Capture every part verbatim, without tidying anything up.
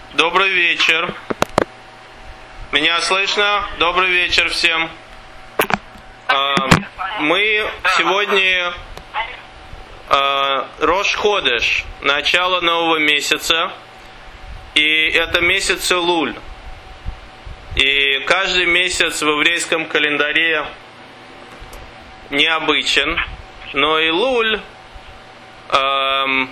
Добрый вечер. Меня слышно? Добрый вечер всем. Мы сегодня Рош Ходеш, начало нового месяца, и это месяц Элуль. И каждый месяц в еврейском календаре необычен, но Элуль эм,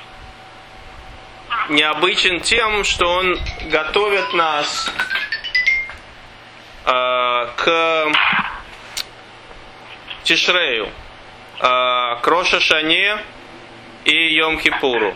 необычен тем, что он готовит нас э, к Тишрею, э, к Рош ха-Шане и Йом-Кипуру.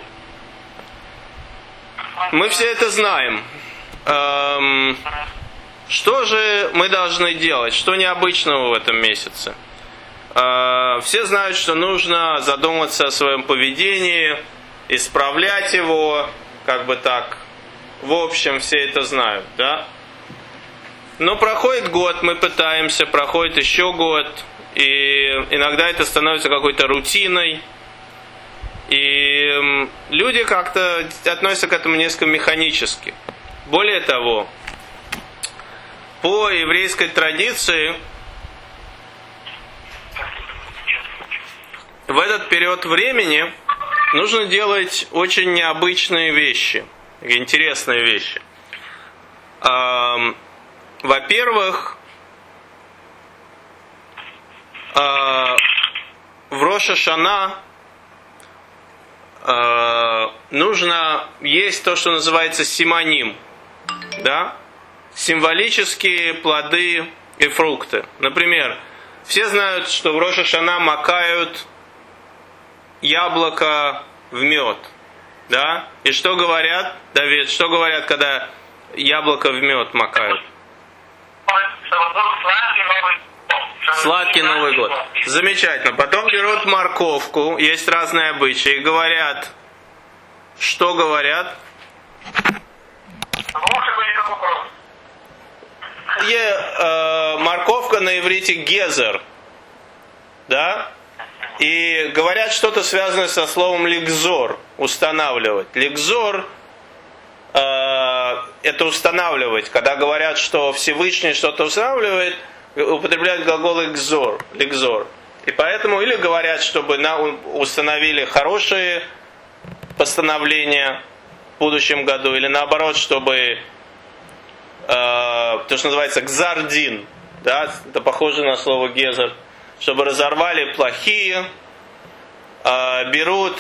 Мы все это знаем. Эм, что же мы должны делать? Что необычного в этом месяце? Э, все знают, что нужно задуматься о своем поведении, исправлять его, как бы так. В общем, все это знают, да? Но проходит год, мы пытаемся, проходит еще год, и иногда это становится какой-то рутиной. И люди как-то относятся к этому несколько механически. Более того, по еврейской традиции, в этот период времени нужно делать очень необычные вещи, интересные вещи. Во-первых, в Рош ха-Шана нужно есть то, что называется симоним, да? Символические плоды и фрукты. Например, все знают, что в Рош ха-Шана макают яблоко в мед, да? И что говорят, Давид, что говорят, когда яблоко в мед макают? Сладкий Новый год. Замечательно. Потом берут морковку, есть разные обычаи, и говорят, что говорят? И, э, морковка на иврите гезер, да? И говорят что-то связанное со словом ликзор, устанавливать. Ликзор э, это устанавливать. Когда говорят, что Всевышний что-то устанавливает, употребляют глагол ликзор, ликзор. И поэтому или говорят, чтобы на, установили хорошие постановления в будущем году, или наоборот, чтобы э, то, что называется гзардин, да, это похоже на слово гезер, чтобы разорвали плохие, э, берут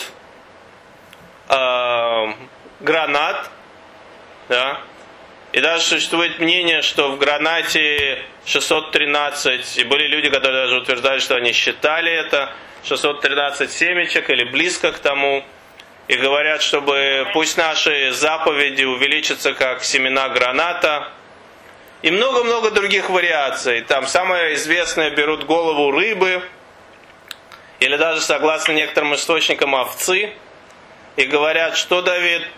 э, гранат, да, и даже существует мнение, что в гранате шестьсот тринадцать, и были люди, которые даже утверждали, что они считали это, шестьсот тринадцать семечек или близко к тому, и говорят, чтобы пусть наши заповеди увеличатся как семена граната, и много-много других вариаций. Там самое известное, берут голову рыбы, или даже, согласно некоторым источникам, овцы, и говорят, что, Давид?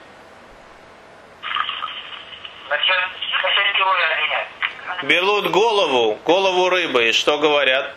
Берут голову, голову рыбы, и что говорят?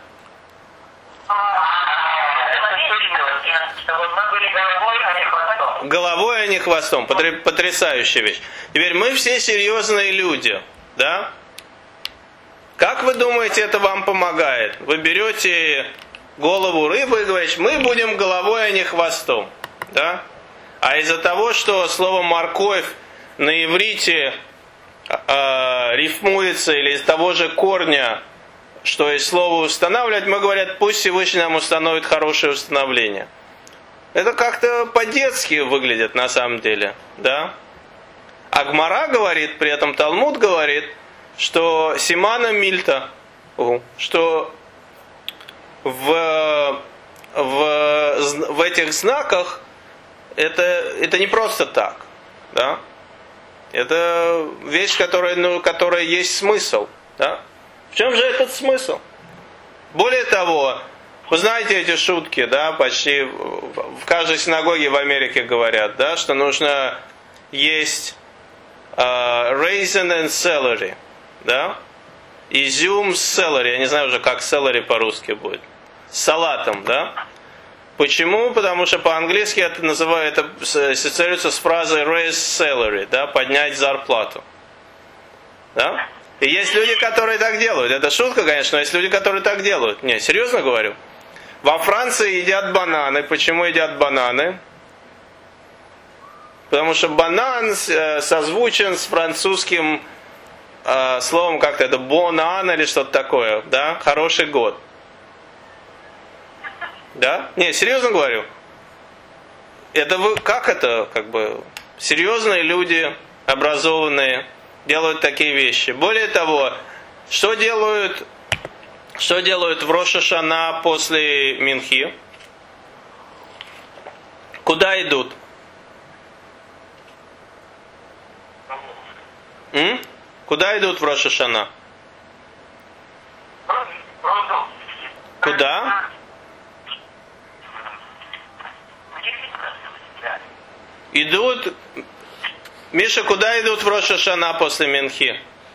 Головой, а не хвостом. Потрясающая вещь. Теперь мы все серьезные люди, да? Как вы думаете, это вам помогает? Вы берете голову рыбы и говорите, мы будем головой, а не хвостом, да? А из-за того, что слово морковь на иврите э, рифмуется, или из того же корня, что из слова устанавливать, мы говорим, пусть Всевышний нам установит хорошее установление. Это как-то по-детски выглядит на самом деле, да? А Гмара говорит, при этом Талмуд говорит, что Симана Мильта, что в, в, в этих знаках это, это не просто так, да? Это вещь, которая, ну, которая есть смысл, да? В чем же этот смысл? Более того, вы знаете эти шутки, да, почти в каждой синагоге в Америке говорят, да, что нужно есть uh, raisin and celery, да, изюм с celery, я не знаю уже, как celery по-русски будет, с салатом, да. Почему? Потому что по-английски это называют, это ассоциируется с фразой raise salary, да, поднять зарплату. Да? И есть люди, которые так делают. Это шутка, конечно, но есть люди, которые так делают. Не, серьезно говорю. Во Франции едят бананы. Почему едят бананы? Потому что банан созвучен с французским э, словом как-то это bon an или что-то такое, да? Хороший год. Да? Не, серьезно говорю. Это вы, как это, как бы, серьезные люди, образованные, делают такие вещи. Более того, что делают, что делают в Рош ха-Шана после Минхи? Куда идут? М? Куда идут в Рош ха-Шана? Куда? Идут... Миша, куда идут в Рош ха-Шана после Минхи?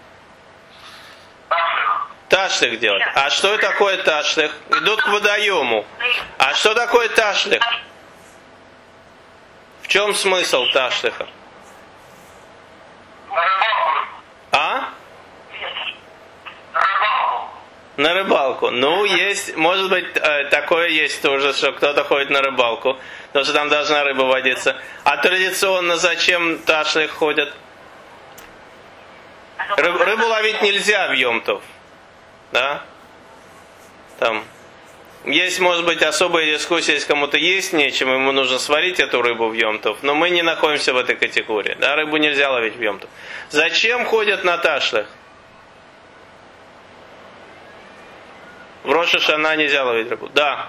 Ташлих делать. А что такое ташлих? Идут к водоему. А что такое ташлих? В чем смысл ташлиха? А? На рыбалку. Ну, есть, может быть, такое есть тоже, что кто-то ходит на рыбалку, потому что там должна рыба водиться. А традиционно зачем ташлих ходят? Рыб, рыбу ловить нельзя в Йом-Тов. Да? Там. Есть, может быть, особая дискуссия, если кому-то есть нечем, ему нужно сварить эту рыбу в Йом-Тов. Но мы не находимся в этой категории. Да? Рыбу нельзя ловить в Йом-Тов. Зачем ходят на ташлих? В Рош ха-Шана нельзя ловить рыбу. Да.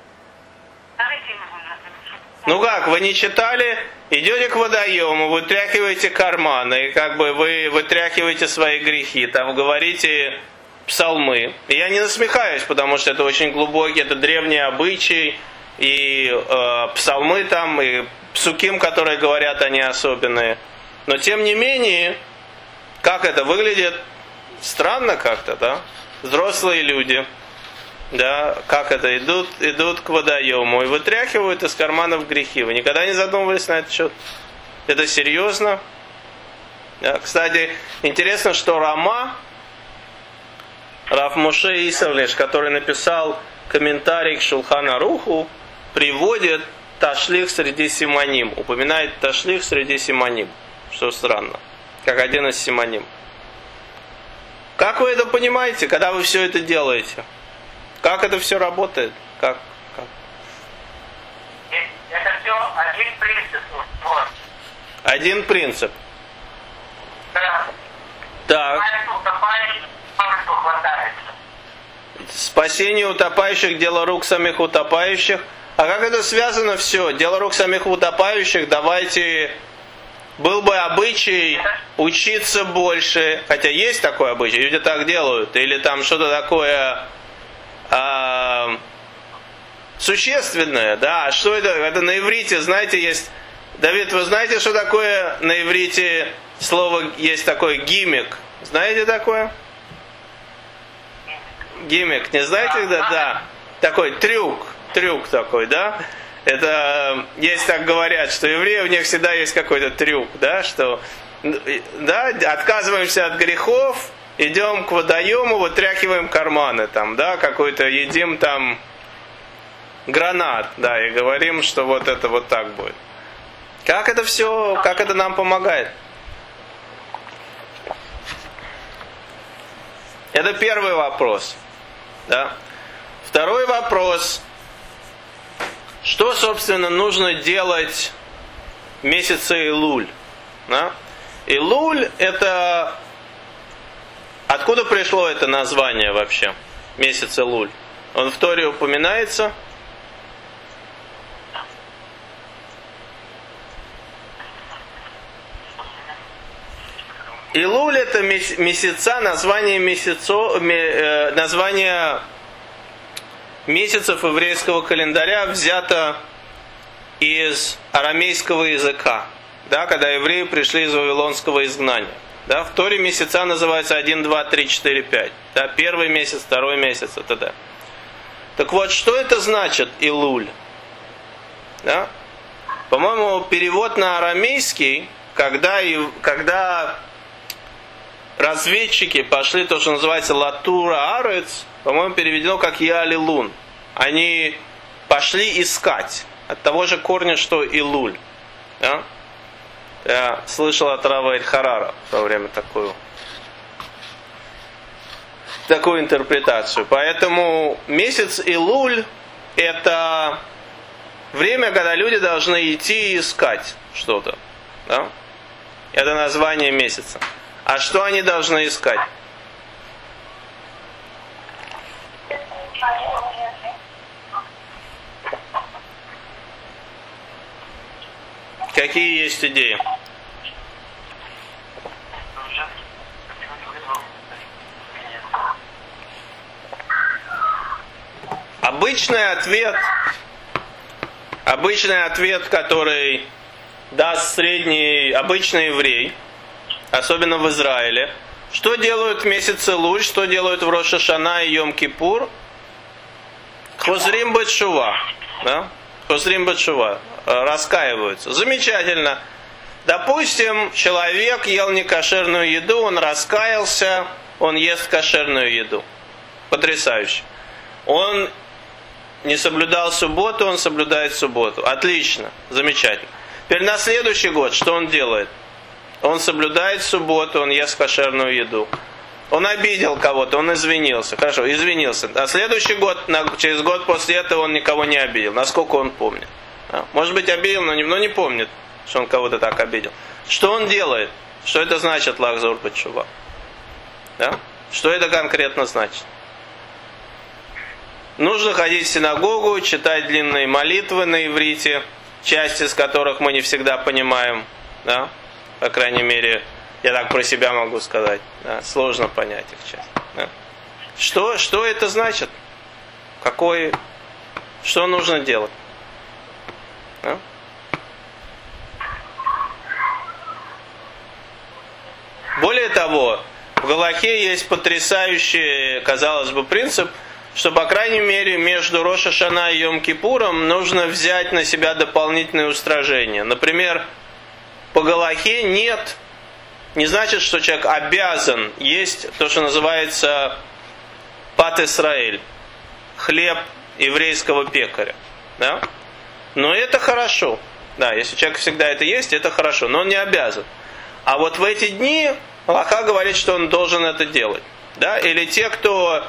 Ну как, вы не читали? Идете к водоему, вытряхиваете карманы, и как бы вы вытряхиваете свои грехи, там говорите псалмы. И я не насмехаюсь, потому что это очень глубокий, это древний обычай, и э, псалмы там, и псуким, которые говорят, они особенные. Но тем не менее, как это выглядит? Странно как-то, да? Взрослые люди. Да, как это, идут, идут к водоему и вытряхивают из карманов грехи. Вы никогда не задумывались на этот счет? Это серьезно? Да, кстати, интересно, что Рама, Рав Моше Исавлеш, который написал комментарий к Шулхан Аруху, приводит ташлих среди симоним, упоминает ташлих среди симоним, что странно, как один из симоним. Как вы это понимаете, когда вы все это делаете? Как это все работает? Как? как? Это все один принцип. Вот. Один принцип. Да. Так. Спасение утопающих, дело рук самих утопающих. А как это связано все? Дело рук самих утопающих, давайте... Был бы обычай учиться больше. Хотя есть такой обычай, люди так делают. Или там что-то такое... А, существенное, да, а что это? Это на иврите, знаете, есть, Давид, вы знаете, что такое на иврите слово, есть такое гиммик, знаете такое? Гиммик, не знаете, да, да, такой трюк, трюк такой, да, это, есть так говорят, что евреи, у них всегда есть какой-то трюк, да, что, да, отказываемся от грехов, идем к водоему, вытряхиваем карманы там, да, какой-то едим там гранат, да, и говорим, что вот это вот так будет. Как это все, как это нам помогает? Это первый вопрос, да. Второй вопрос. Что, собственно, нужно делать в месяце Илуль? Да? Илуль это... Откуда пришло это название вообще? Месяц Илуль. Он в Торе упоминается? Илуль это месяца, название, месяцо, название месяцев еврейского календаря взято из арамейского языка, да, когда евреи пришли из вавилонского изгнания. Да, в Торе месяца называются один, два, три, четыре, пять. Да, первый месяц, второй месяц и т.д. Так вот, что это значит Илуль? Да? По-моему, перевод на арамейский, когда, и, когда разведчики пошли, то, что называется латура арец, по-моему, переведено как ялилун. Они пошли искать. От того же корня, что и луль. Да? Я слышал от Рава Эль-Харара во время такую, такую интерпретацию. Поэтому месяц Илуль — это время, когда люди должны идти и искать что-то. Да? Это название месяца. А что они должны искать? Какие есть идеи? Обычный ответ, обычный ответ, который даст средний обычный еврей, особенно в Израиле. Что делают в месяце Луль, что делают в Рош ха-Шана и Йом-Кипур? Хозрим бет-шува. Да? Хозрим бет-шува. Раскаиваются. Замечательно. Допустим, человек ел некошерную еду, он раскаялся, он ест кошерную еду. Потрясающе. Он не соблюдал субботу, он соблюдает субботу. Отлично. Замечательно. Теперь на следующий год что он делает? Он соблюдает субботу, он ест кошерную еду. Он обидел кого-то, он извинился. Хорошо, извинился. А следующий год, через год после этого он никого не обидел. Насколько он помнит. Может быть, обидел, но не, но не помнит, что он кого-то так обидел. Что он делает? Что это значит лахзур бет-шува? Да? Что это конкретно значит? Нужно ходить в синагогу, читать длинные молитвы на иврите, часть из которых мы не всегда понимаем. Да? По крайней мере, я так про себя могу сказать. Да? Сложно понять их часть. Да? Что, что это значит? Какой, что нужно делать? Да? Более того, в Галахе есть потрясающий, казалось бы, принцип, что, по крайней мере, между Рош ха-Шана и Йом-Кипуром нужно взять на себя дополнительные устражения. Например, по Галахе нет, не значит, что человек обязан есть то, что называется пат Исраэль, хлеб еврейского пекаря. Да? Но это хорошо. Да, если человек всегда это есть, это хорошо, но он не обязан. А вот в эти дни Галаха говорит, что он должен это делать. Да? Или те, кто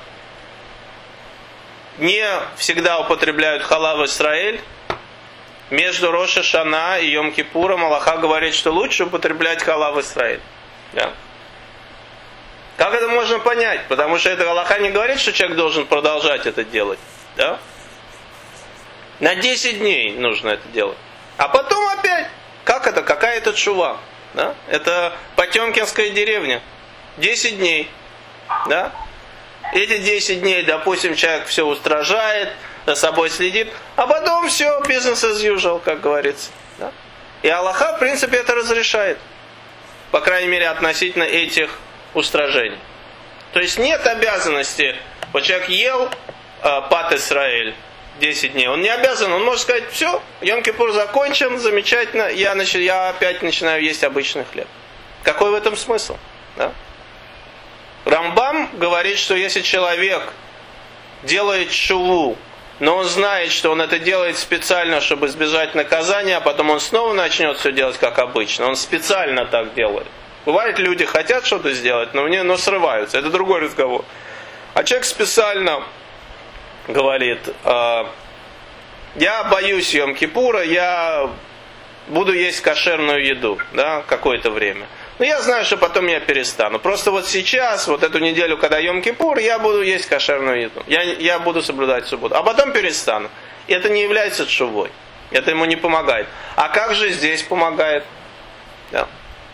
не всегда употребляют халав Исраэль, между Рош ха-Шана и Йом-Кипуром Галаха говорит, что лучше употреблять халав Исраэль. Да? Как это можно понять? Потому что это Галаха не говорит, что человек должен продолжать это делать. Да? На десять дней нужно это делать. А потом опять, как это? Какая это тшува? Да? Это Потемкинская деревня. десять дней. Да? Эти десять дней, допустим, человек все устражает, за собой следит, а потом все, business as usual, как говорится. Да? И Аллаха, в принципе, это разрешает. По крайней мере, относительно этих устражений. То есть нет обязанности, вот человек ел э, пат Исраэль десять дней, он не обязан, он может сказать, все, Йом-Кипур закончен, замечательно, я, нач... я опять начинаю есть обычный хлеб. Какой в этом смысл? Да? Рамбам говорит, что если человек делает шуву, но он знает, что он это делает специально, чтобы избежать наказания, а потом он снова начнет все делать как обычно, он специально так делает. Бывает, люди хотят что-то сделать, но, мне, но срываются, это другой разговор. А человек специально говорит, э, я боюсь Йом-Кипура, я буду есть кошерную еду, да, какое-то время. Но я знаю, что потом я перестану. Просто вот сейчас, вот эту неделю, когда Йом-Кипур, я буду есть кошерную еду. Я, я буду соблюдать субботу. А потом перестану. И это не является тшувой. Это ему не помогает. А как же здесь помогает? Да.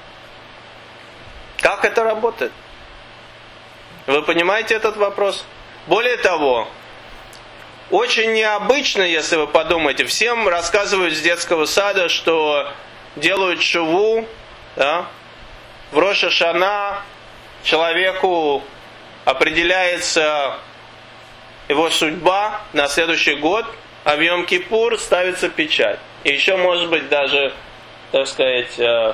Как это работает? Вы понимаете этот вопрос? Более того, очень необычно, если вы подумаете, всем рассказывают с детского сада, что делают шуву, да, в Рош ха-Шана человеку определяется его судьба на следующий год, а в Йом-Кипур ставится печать. И еще, может быть, даже, так сказать, э,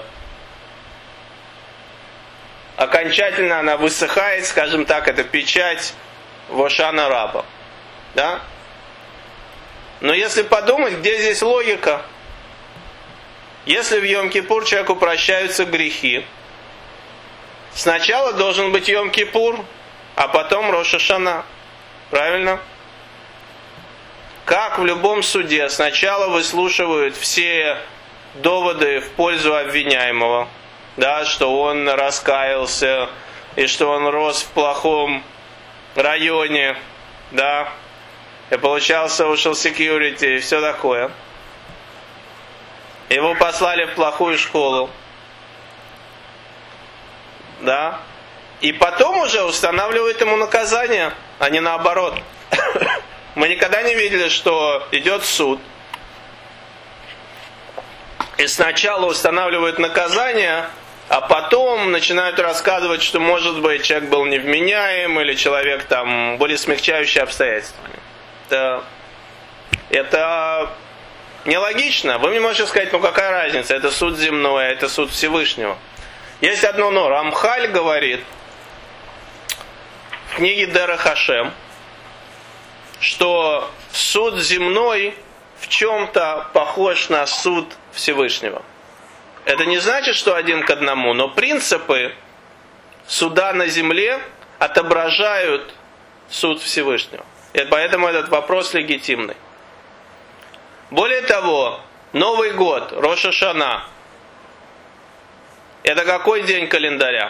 окончательно она высыхает, скажем так, это печать Вошана Раба. Да? Но если подумать, где здесь логика? Если в Йом-Кипур человеку прощаются грехи, сначала должен быть Йом-Кипур, а потом Рош ха-Шана. Правильно? Как в любом суде, сначала выслушивают все доводы в пользу обвиняемого, да, что он раскаялся, и что он рос в плохом районе, да, и получал social security, и все такое. Его послали в плохую школу, да, и потом уже устанавливают ему наказание, а не наоборот. Мы никогда не видели, что идет суд, и сначала устанавливают наказание, а потом начинают рассказывать, что, может быть, человек был невменяем, или человек там, более смягчающие обстоятельства. Это, это нелогично. Вы мне можете сказать, ну какая разница, это суд земной, а это суд Всевышнего. Есть одно но. Рамхаль говорит в книге Дера Хашем, что суд земной в чем-то похож на суд Всевышнего. Это не значит, что один к одному, но принципы суда на земле отображают суд Всевышнего. И поэтому этот вопрос легитимный. Более того, Новый год, Рош ха-Шана, это какой день календаря?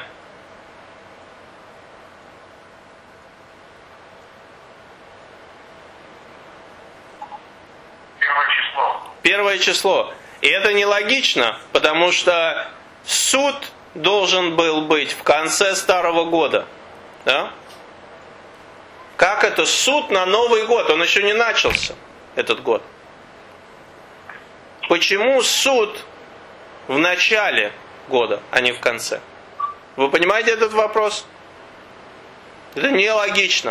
Первое число. Первое число. И это нелогично, потому что суд должен был быть в конце Старого года. Да? Как это суд на Новый год? Он еще не начался, этот год. Почему суд в начале года, а не в конце? Вы понимаете этот вопрос? Это нелогично.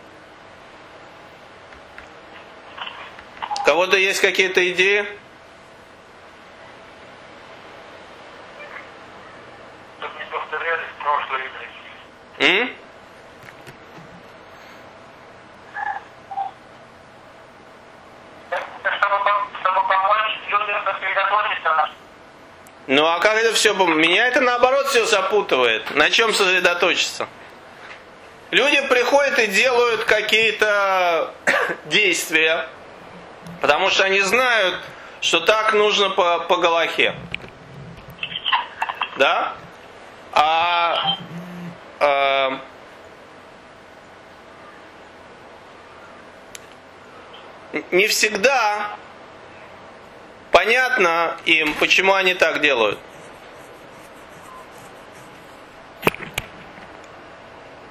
У кого-то есть какие-то идеи? Чтобы не повторялись прошлые грехи. М? Чтобы, чтобы помочь людям сосредоточиться на... Ну а как это все? Меня это наоборот все запутывает. На чем сосредоточиться? Люди приходят и делают какие-то действия, потому что они знают, что так нужно по, по галахе. Да? А, а не всегда понятно им, почему они так делают.